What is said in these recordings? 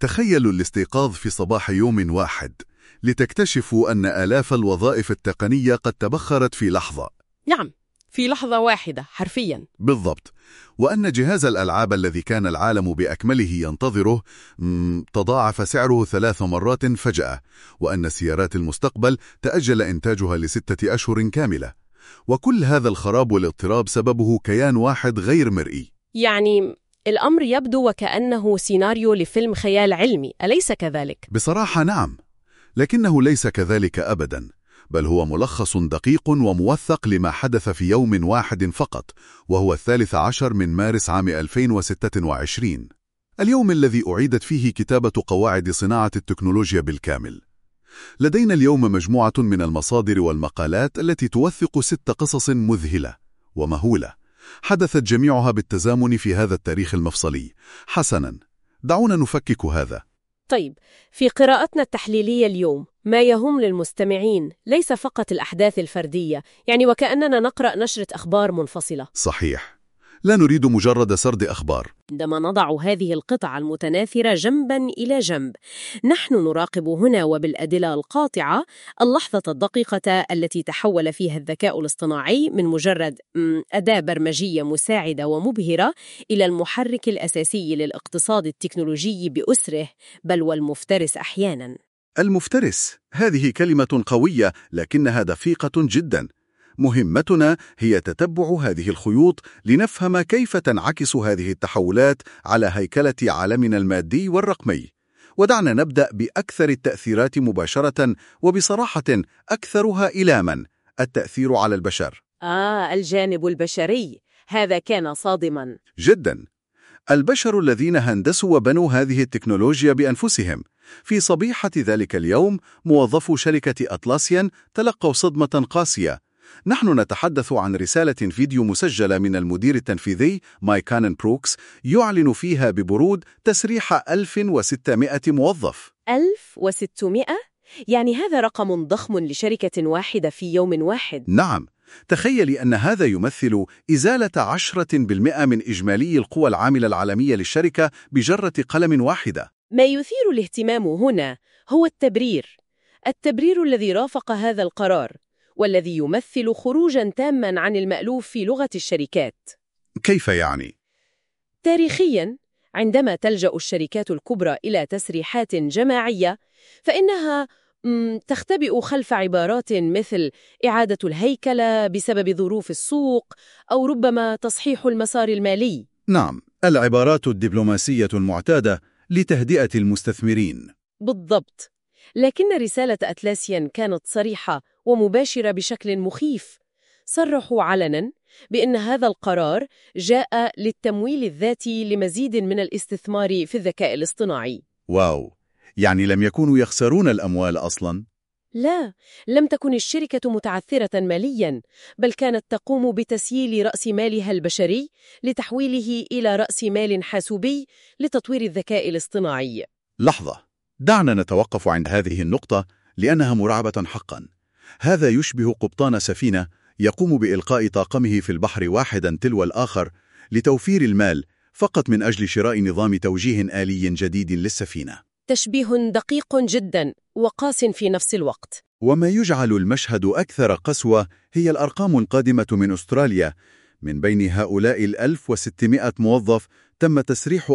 تخيلوا الاستيقاظ في صباح يوم واحد لتكتشفوا أن آلاف الوظائف التقنية قد تبخرت في لحظة. نعم، في لحظة واحدة حرفياً. بالضبط. وأن جهاز الألعاب الذي كان العالم بأكمله ينتظره تضاعف سعره 3 مرات فجأة، وأن سيارات المستقبل تأجل إنتاجها ل6 أشهر كاملة. وكل هذا الخراب والاضطراب سببه كيان واحد غير مرئي. يعني الأمر يبدو وكأنه سيناريو لفيلم خيال علمي، أليس كذلك؟ بصراحة نعم، لكنه ليس كذلك أبداً، بل هو ملخص دقيق وموثق لما حدث في يوم واحد فقط، وهو 13 من مارس عام 2026، اليوم الذي أعيدت فيه كتابة قواعد صناعة التكنولوجيا بالكامل. لدينا اليوم مجموعة من المصادر والمقالات التي توثق 6 قصص مذهلة ومهولة حدثت جميعها بالتزامن في هذا التاريخ المفصلي. حسناً، دعونا نفكك هذا. طيب، في قراءتنا التحليلية اليوم ما يهم للمستمعين ليس فقط الأحداث الفردية، يعني وكأننا نقرأ نشرة أخبار منفصلة. صحيح، لا نريد مجرد سرد أخبار. عندما نضع هذه القطع المتناثرة جنباً إلى جنب، نحن نراقب هنا وبالأدلة القاطعة اللحظة الدقيقة التي تحول فيها الذكاء الاصطناعي من مجرد أداة برمجية مساعدة ومبهرة إلى المحرك الأساسي للاقتصاد التكنولوجي بأسره، بل والمفترس أحياناً. المفترس، هذه كلمة قوية لكنها دقيقة جدا. مهمتنا هي تتبع هذه الخيوط لنفهم كيف تنعكس هذه التحولات على هيكلة عالمنا المادي والرقمي. ودعنا نبدأ بأكثر التأثيرات مباشرة وبصراحة أكثرها إيلاما: التأثير على البشر. الجانب البشري، هذا كان صادما جدا. البشر الذين هندسوا وبنوا هذه التكنولوجيا بأنفسهم. في صبيحة ذلك اليوم موظفو شركة أطلسيان تلقوا صدمة قاسية. نحن نتحدث عن رسالة فيديو مسجلة من المدير التنفيذي مايك كانن-بروكس يعلن فيها ببرود تسريح 1600 موظف. 1600؟ يعني هذا رقم ضخم لشركة واحدة في يوم واحد. نعم، تخيلي أن هذا يمثل إزالة 10% من إجمالي القوى العاملة العالمية للشركة بجرة قلم واحدة. ما يثير الاهتمام هنا هو التبرير الذي رافق هذا القرار، والذي يمثل خروجاً تاماً عن المألوف في لغة الشركات. كيف يعني؟ تاريخياً، عندما تلجأ الشركات الكبرى إلى تسريحات جماعية، فإنها تختبئ خلف عبارات مثل إعادة الهيكلة بسبب ظروف السوق، أو ربما تصحيح المسار المالي. نعم، العبارات الدبلوماسية المعتادة لتهدئة المستثمرين. بالضبط. لكن رسالة أطلسيان كانت صريحة ومباشرة بشكل مخيف. صرحوا علناً بأن هذا القرار جاء للتمويل الذاتي لمزيد من الاستثمار في الذكاء الاصطناعي. واو، يعني لم يكونوا يخسرون الأموال أصلاً؟ لا، لم تكن الشركة متعثرة مالياً، بل كانت تقوم بتسييل رأس مالها البشري لتحويله إلى رأس مال حاسوبي لتطوير الذكاء الاصطناعي. لحظة، دعنا نتوقف عند هذه النقطة لأنها مرعبة حقاً. هذا يشبه قبطان سفينة يقوم بإلقاء طاقمه في البحر واحداً تلو الآخر لتوفير المال فقط من أجل شراء نظام توجيه آلي جديد للسفينة. تشبيه دقيق جداً وقاس في نفس الوقت. وما يجعل المشهد أكثر قسوة هي الأرقام القادمة من أستراليا. من بين هؤلاء 1600 موظف تم تسريح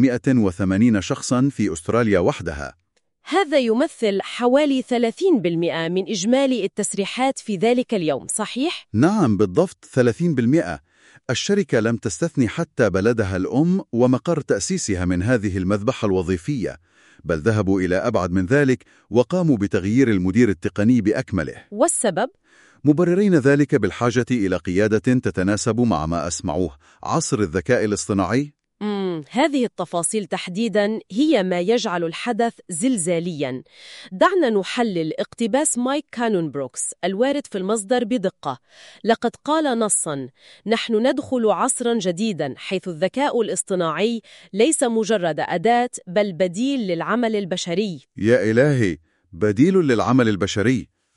480 شخصاً في أستراليا وحدها. هذا يمثل حوالي 30% من إجمالي التسريحات في ذلك اليوم، صحيح؟ نعم بالضبط، 30%. الشركة لم تستثني حتى بلدها الأم ومقر تأسيسها من هذه المذبحة الوظيفية، بل ذهبوا إلى أبعد من ذلك وقاموا بتغيير المدير التقني بأكمله. والسبب؟ مبررين ذلك بالحاجة إلى قيادة تتناسب مع ما أسمعوه عصر الذكاء الاصطناعي. هذه التفاصيل تحديداً هي ما يجعل الحدث زلزالياً. دعنا نحلل اقتباس مايك كانن-بروكس الوارد في المصدر بدقة. لقد قال نصاً: نحن ندخل عصراً جديداً حيث الذكاء الاصطناعي ليس مجرد أداة بل بديل للعمل البشري. يا إلهي، بديل للعمل البشري!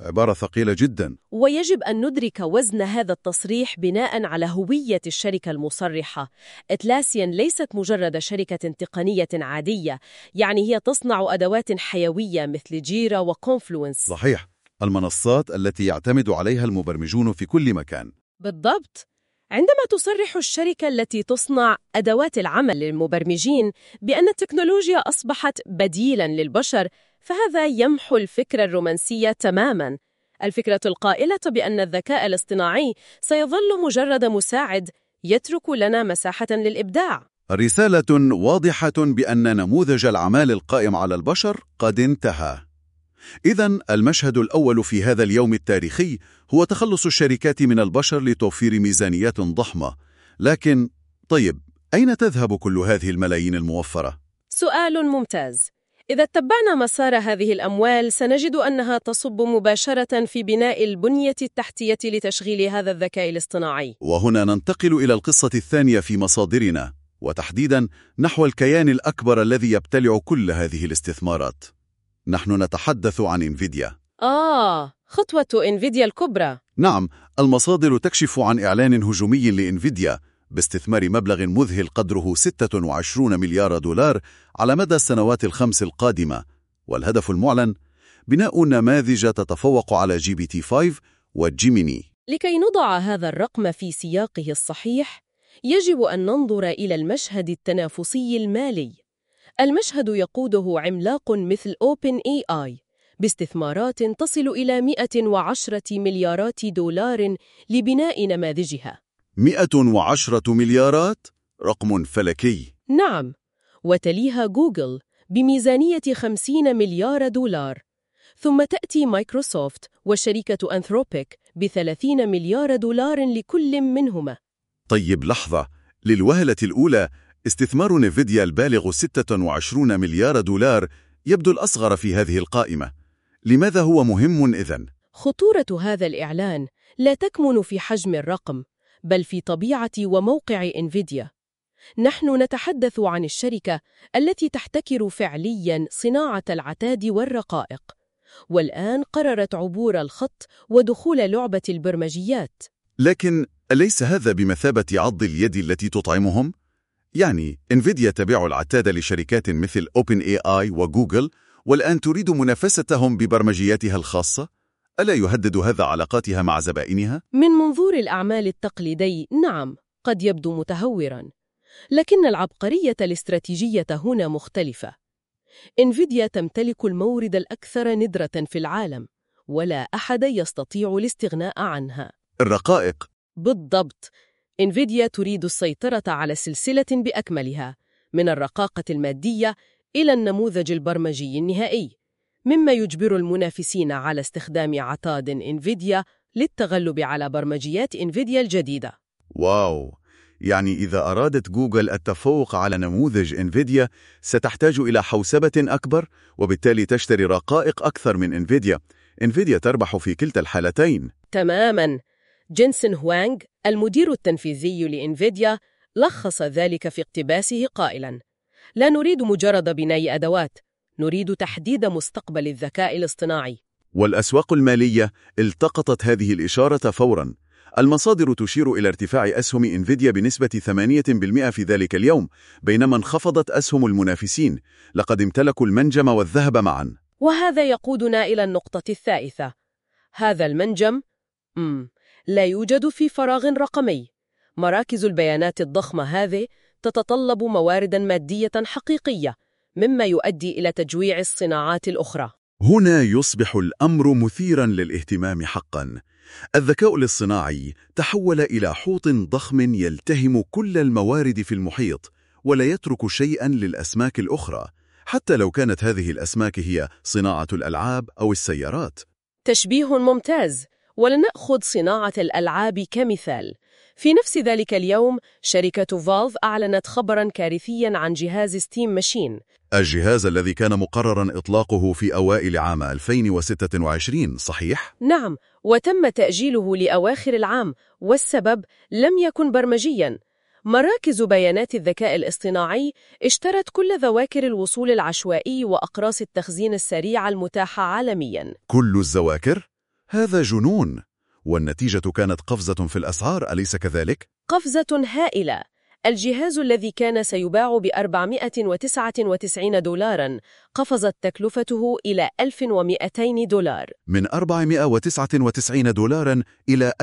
عبارة ثقيلة جدا. ويجب أن ندرك وزن هذا التصريح بناء على هوية الشركة المصرحة. أتلاسيان ليست مجرد شركة تقنية عادية، يعني هي تصنع أدوات حيوية مثل جيرا وكونفلونس. صحيح، المنصات التي يعتمد عليها المبرمجون في كل مكان. بالضبط. عندما تصرح الشركة التي تصنع أدوات العمل للمبرمجين بأن التكنولوجيا أصبحت بديلاً للبشر، فهذا يمحو الفكرة الرومانسية تماماً. الفكرة القائلة بأن الذكاء الاصطناعي سيظل مجرد مساعد يترك لنا مساحة للإبداع. رسالة واضحة بأن نموذج الأعمال القائم على البشر قد انتهى. إذن المشهد الأول في هذا اليوم التاريخي هو تخلص الشركات من البشر لتوفير ميزانيات ضخمة. لكن طيب، أين تذهب كل هذه الملايين الموفرة؟ سؤال ممتاز. إذا اتبعنا مسار هذه الأموال سنجد أنها تصب مباشرة في بناء البنية التحتية لتشغيل هذا الذكاء الاصطناعي. وهنا ننتقل إلى القصة الثانية في مصادرنا، وتحديداً نحو الكيان الأكبر الذي يبتلع كل هذه الاستثمارات. نحن نتحدث عن إنفيديا. خطوة إنفيديا الكبرى. نعم، المصادر تكشف عن إعلان هجومي لإنفيديا باستثمار مبلغ مذهل قدره 26 مليار دولار على مدى السنوات الخمس القادمة، والهدف المعلن بناء نماذج تتفوق على GPT-5 وجيميني. لكي نضع هذا الرقم في سياقه الصحيح، يجب أن ننظر إلى المشهد التنافسي المالي. المشهد يقوده عملاق مثل OpenAI باستثمارات تصل إلى 110 مليارات دولار لبناء نماذجها. 110 مليارات؟ رقم فلكي. نعم، وتليها جوجل بميزانية 50 مليار دولار، ثم تأتي مايكروسوفت وشركة أنثروبيك ب30 مليار دولار لكل منهما. طيب لحظة، للوهلة الأولى استثمار نيفيديا البالغ 26 مليار دولار يبدو الأصغر في هذه القائمة. لماذا هو مهم إذن؟ خطورة هذا الإعلان لا تكمن في حجم الرقم، بل في طبيعة وموقع إنفيديا. نحن نتحدث عن الشركة التي تحتكر فعلياً صناعة العتاد والرقائق، والآن قررت عبور الخط ودخول لعبة البرمجيات. لكن أليس هذا بمثابة عض اليد التي تطعمهم؟ يعني إنفيديا تبيع العتاد لشركات مثل OpenAI وجوجل، والآن تريد منافستهم ببرمجياتها الخاصة؟ ألا يهدد هذا علاقاتها مع زبائنها؟ من منظور الأعمال التقليدي، نعم، قد يبدو متهوراً، لكن العبقرية الاستراتيجية هنا مختلفة. إنفيديا تمتلك المورد الأكثر ندرة في العالم، ولا أحد يستطيع الاستغناء عنها. الرقائق. بالضبط. إنفيديا تريد السيطرة على سلسلة بأكملها، من الرقاقة المادية إلى النموذج البرمجي النهائي، مما يجبر المنافسين على استخدام عتاد إنفيديا للتغلب على برمجيات إنفيديا الجديدة. واو! يعني إذا أرادت جوجل التفوق على نموذج إنفيديا ستحتاج إلى حوسبة أكبر، وبالتالي تشتري رقائق أكثر من إنفيديا. إنفيديا تربح في كلتا الحالتين. تماماً. جينسن هوانغ المدير التنفيذي لإنفيديا لخص ذلك في اقتباسه قائلاً: لا نريد مجرد بناء أدوات، نريد تحديد مستقبل الذكاء الاصطناعي. والأسواق المالية التقطت هذه الإشارة فوراً. المصادر تشير إلى ارتفاع أسهم إنفيديا بنسبة 8% في ذلك اليوم، بينما انخفضت أسهم المنافسين. لقد امتلكوا المنجم والذهب معاً. وهذا يقودنا إلى النقطة الثالثة. هذا المنجم لا يوجد في فراغ رقمي. مراكز البيانات الضخمة هذه تتطلب موارد مادية حقيقية، مما يؤدي إلى تجويع الصناعات الأخرى. هنا يصبح الأمر مثيراً للاهتمام حقاً. الذكاء الاصطناعي تحول إلى حوت ضخم يلتهم كل الموارد في المحيط، ولا يترك شيئاً للأسماك الأخرى، حتى لو كانت هذه الأسماك هي صناعة الألعاب أو السيارات. تشبيه ممتاز. ولنأخذ صناعة الألعاب كمثال. في نفس ذلك اليوم شركة فالف أعلنت خبراً كارثياً عن جهاز ستيم ماشين، الجهاز الذي كان مقرراً إطلاقه في أوائل عام 2026، صحيح؟ نعم، وتم تأجيله لأواخر العام، والسبب لم يكن برمجياً. مراكز بيانات الذكاء الاصطناعي اشترت كل ذواكر الوصول العشوائي وأقراص التخزين السريع المتاحة عالمياً. كل الذواكر؟ هذا جنون، والنتيجة كانت قفزة في الأسعار، أليس كذلك؟ قفزة هائلة. الجهاز الذي كان سيباع $499 قفزت تكلفته إلى $1200. من $499 إلى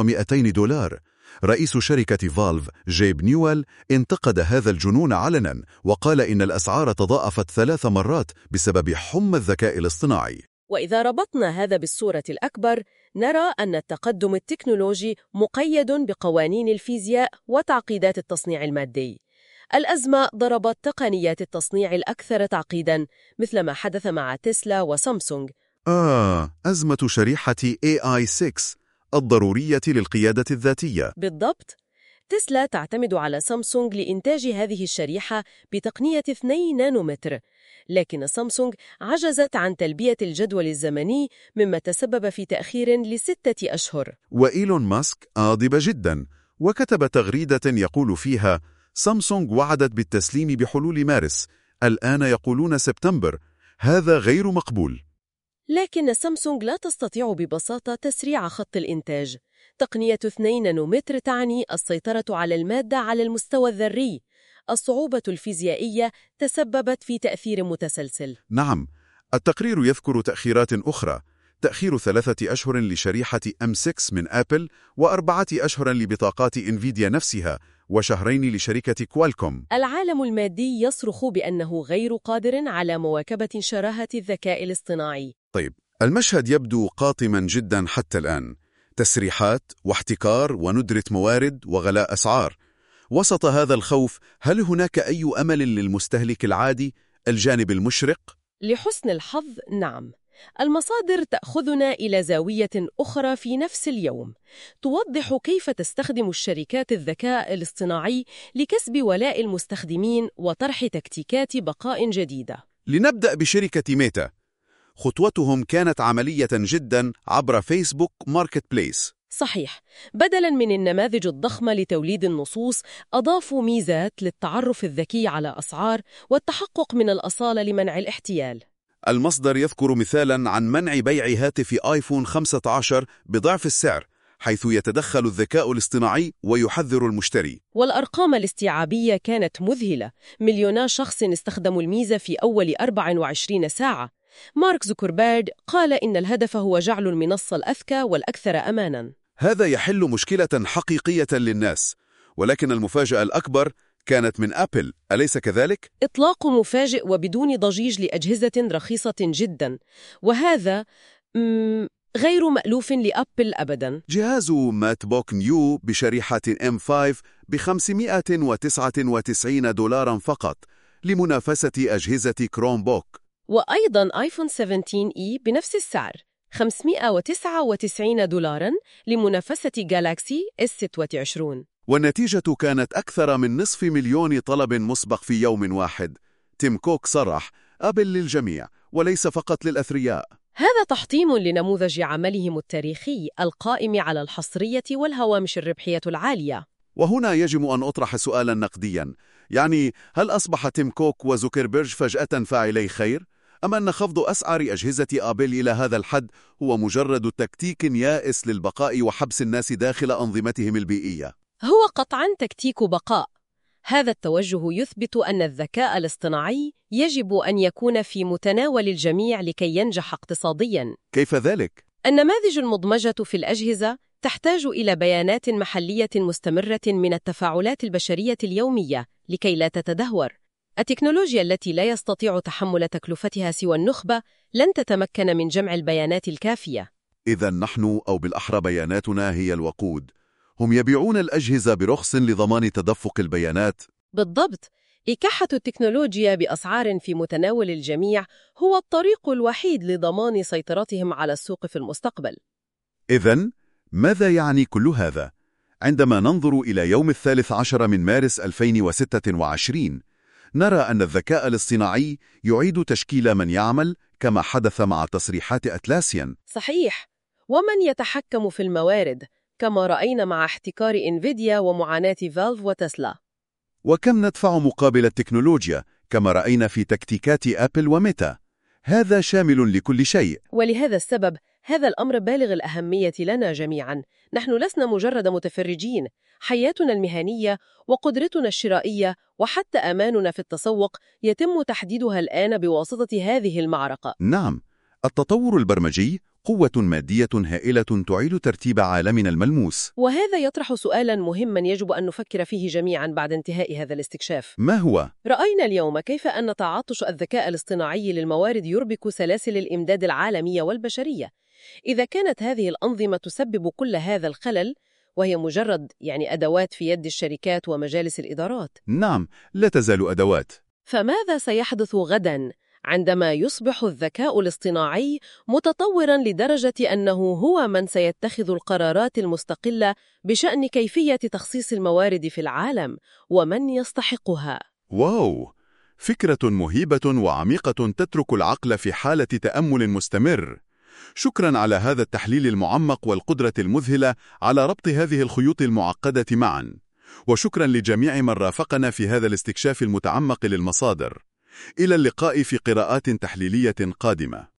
$1200. رئيس شركة فالف جيب نيويل انتقد هذا الجنون علنا، وقال إن الأسعار تضاعفت 3 مرات بسبب حمى الذكاء الاصطناعي. وإذا ربطنا هذا بالصورة الأكبر، نرى أن التقدم التكنولوجي مقيد بقوانين الفيزياء وتعقيدات التصنيع المادي. الأزمة ضربت تقنيات التصنيع الأكثر تعقيداً، مثل ما حدث مع تسلا وسامسونج. أزمة شريحة AI6 الضرورية للقيادة الذاتية. بالضبط. تسلا تعتمد على سامسونج لإنتاج هذه الشريحة بتقنية 2 نانومتر، لكن سامسونج عجزت عن تلبية الجدول الزمني، مما تسبب في تأخير ل6 أشهر. وإيلون ماسك غاضب جدا، وكتب تغريدة يقول فيها: سامسونج وعدت بالتسليم بحلول مارس، الآن يقولون سبتمبر، هذا غير مقبول. لكن سامسونج لا تستطيع ببساطة تسريع خط الإنتاج. تقنية 2 نانومتر تعني السيطرة على المادة على المستوى الذري. الصعوبة الفيزيائية تسببت في تأثير متسلسل. نعم، التقرير يذكر تأخيرات أخرى: تأخير 3 أشهر لشريحة M6 من أبل، و4 أشهر لبطاقات إنفيديا نفسها، وشهرين لشركة كوالكوم. العالم المادي يصرخ بأنه غير قادر على مواكبة شراهة الذكاء الاصطناعي. طيب، المشهد يبدو قاتما جدا حتى الآن: تسريحات واحتكار وندرة موارد وغلاء أسعار. وسط هذا الخوف، هل هناك أي أمل للمستهلك العادي؟ الجانب المشرق؟ لحسن الحظ، نعم. المصادر تأخذنا إلى زاوية أخرى في نفس اليوم، توضح كيف تستخدم الشركات الذكاء الاصطناعي لكسب ولاء المستخدمين وطرح تكتيكات بقاء جديدة. لنبدأ بشركة ميتا. خطوتهم كانت عملية جدا عبر فيسبوك ماركت بليس. صحيح. بدلاً من النماذج الضخمة لتوليد النصوص، أضافوا ميزات للتعرف الذكي على أسعار والتحقق من الأصالة لمنع الاحتيال. المصدر يذكر مثالاً عن منع بيع هاتف آيفون 15 بضعف السعر، حيث يتدخل الذكاء الاصطناعي ويحذر المشتري. والأرقام الاستيعابية كانت مذهلة. 1,000,000 شخص استخدموا الميزة في أول 24 ساعة. مارك زوكربيرغ قال إن الهدف هو جعل المنصة الأذكى والأكثر أماناً. هذا يحل مشكلة حقيقية للناس، ولكن المفاجأة الأكبر كانت من أبل، أليس كذلك؟ إطلاق مفاجئ وبدون ضجيج لأجهزة رخيصة جداً، وهذا غير مألوف لأبل أبداً. جهاز مات بوك نيو بشريحة M5 $599 فقط، لمنافسة أجهزة كروم بوك. وأيضاً آيفون 17E بنفس السعر $599 لمنافسة جالاكسي S26. والنتيجة كانت أكثر من 250,000 طلب مسبق في يوم واحد. تيم كوك صرح: أبل للجميع وليس فقط للأثرياء. هذا تحطيم لنموذج عملهم التاريخي القائم على الحصرية والهوامش الربحية العالية. وهنا يجب أن أطرح سؤالا نقديا، يعني هل أصبح تيم كوك وزوكربيرج فجأة فاعلي خير؟ أم أن خفض أسعار أجهزة آبل إلى هذا الحد هو مجرد تكتيك يائس للبقاء وحبس الناس داخل أنظمتهم البيئية؟ هو قطعاً تكتيك بقاء. هذا التوجه يثبت أن الذكاء الاصطناعي يجب أن يكون في متناول الجميع لكي ينجح اقتصادياً. كيف ذلك؟ النماذج المدمجة في الأجهزة تحتاج إلى بيانات محلية مستمرة من التفاعلات البشرية اليومية لكي لا تتدهور. التكنولوجيا التي لا يستطيع تحمل تكلفتها سوى النخبة لن تتمكن من جمع البيانات الكافية. إذن نحن، أو بالأحرى بياناتنا، هي الوقود. هم يبيعون الأجهزة برخص لضمان تدفق البيانات. بالضبط. إكاحة التكنولوجيا بأسعار في متناول الجميع هو الطريق الوحيد لضمان سيطرتهم على السوق في المستقبل. إذن ماذا يعني كل هذا؟ عندما ننظر إلى يوم 13 من مارس 2026، نرى أن الذكاء الاصطناعي يعيد تشكيل من يعمل، كما حدث مع تصريحات أتلاسيان. صحيح. ومن يتحكم في الموارد، كما رأينا مع احتكار إنفيديا ومعاناة فالف وتسلا. وكم ندفع مقابل التكنولوجيا، كما رأينا في تكتيكات أبل وميتا. هذا شامل لكل شيء. ولهذا السبب، هذا الأمر بالغ الأهمية لنا جميعاً. نحن لسنا مجرد متفرجين، حياتنا المهنية وقدرتنا الشرائية وحتى أماننا في التسوق يتم تحديدها الآن بواسطة هذه المعركة. نعم، التطور البرمجي قوة مادية هائلة تعيد ترتيب عالمنا الملموس. وهذا يطرح سؤالاً مهماً يجب أن نفكر فيه جميعاً بعد انتهاء هذا الاستكشاف. ما هو؟ رأينا اليوم كيف أن تعطش الذكاء الاصطناعي للموارد يربك سلاسل الإمداد العالمية والبشرية. إذا كانت هذه الأنظمة تسبب كل هذا الخلل، وهي مجرد أدوات في يد الشركات ومجالس الإدارات. نعم، لا تزال أدوات. فماذا سيحدث غداً عندما يصبح الذكاء الاصطناعي متطوراً لدرجة أنه هو من سيتخذ القرارات المستقلة بشأن كيفية تخصيص الموارد في العالم ومن يستحقها؟ واو، فكرة مهيبة وعميقة تترك العقل في حالة تأمل مستمر. شكراً على هذا التحليل المعمق والقدرة المذهلة على ربط هذه الخيوط المعقدة معاً. وشكراً لجميع من رافقنا في هذا الاستكشاف المتعمق للمصادر. إلى اللقاء في قراءات تحليلية قادمة.